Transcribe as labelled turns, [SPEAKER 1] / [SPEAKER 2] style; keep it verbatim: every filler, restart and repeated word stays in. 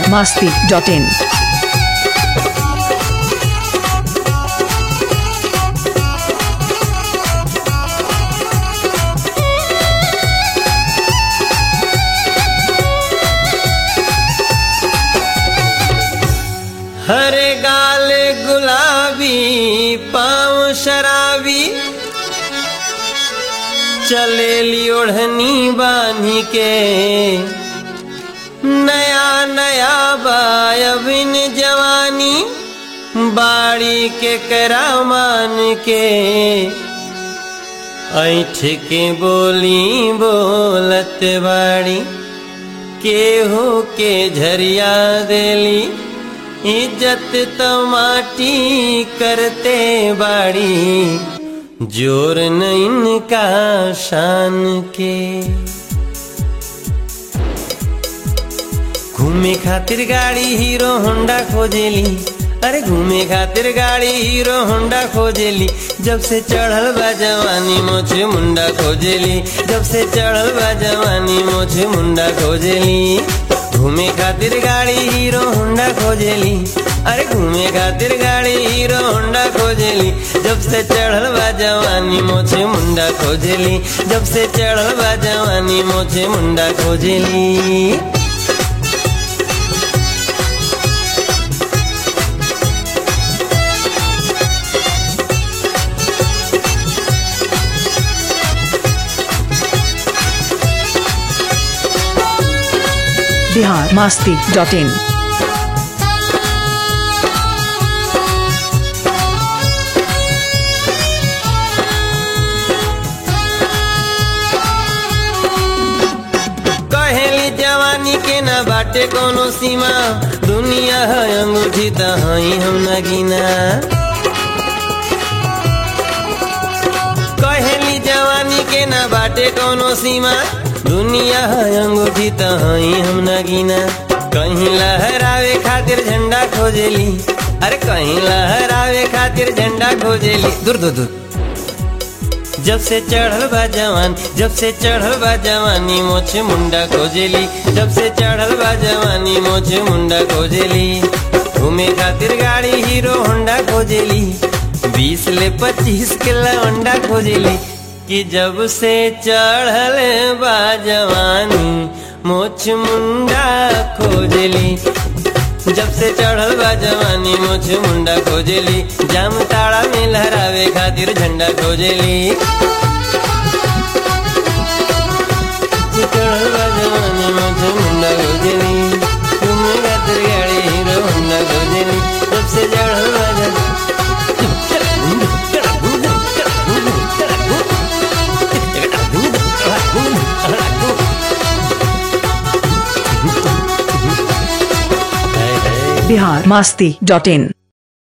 [SPEAKER 1] masti dot in.
[SPEAKER 2] हरे गाल गुलाबी पाँव शराबी चलेली ओढ़नी बांधी के नया नया बायबिन जवानी बाड़ी के करामान के ऐठ के बोली बोलत बाड़ी केहू के झरिया देली इज्जत तो माटी करते बाड़ी जोर न इनका शान के। घूमे खातिर गाड़ी हीरो होंडा खोजेली, अरे घूमे खातिर गाड़ी हीरो होंडा खोजेली। जब से चढ़ल बा जवानी मोछे मुंडा खोजेली, जब से चढ़ल बा जवानी मोछे मुंडा खोजेली। घूमे खातिर गाड़ी हीरो होंडा खोजेली, अरे घूमे खातिर गाड़ी हीरो होंडा खोजेली। जब से चढ़ल बा जवानी मोछे मुंडा खोजेली, जब से चढ़ल बा जवानी मोछे मुंडा खोजेली।
[SPEAKER 1] Bihar masti dot in.
[SPEAKER 2] कहेली जवानी के ना बाटे कोनो सीमा, दुनिया है अंगूठी त हई हम नगीना। कहेली जवानी के ना बाटे कोनो सीमा, दुनिया है अंगूठी त हई हम नगीना। कहीं लहरावे खातिर झंडा खोजेली, अरे कहीं लहरावे खातिर झंडा खोजेली। दूर दूर दूर जब से चढ़ल बा जवान, जब से चढ़ल बा जवानी मोछे मुंडा खोजेली, जब से चढ़ल बा जवानी मोछे मुंडा खोजेली। घूमे खातिर गाड़ी हीरो होंडा खोजेली, बीस ले पच्चीस के लवंडा खोजेली। कि जब से चढ़ल बा जवानी मोछ मुंडा खोजेली, जब से चढ़ल बा जवानी मोछ मुंडा खोजेली। जाम ताड़ा में लहरावे खातिर झंडा खोजेली, चढ़ल बा जवानी मोछ मुंडा खोजेली। घूमे खातिर गाड़ी हीरो होंडा खोजेली, जब से चढ़ल बा जवानी
[SPEAKER 1] बिहार masti dot in.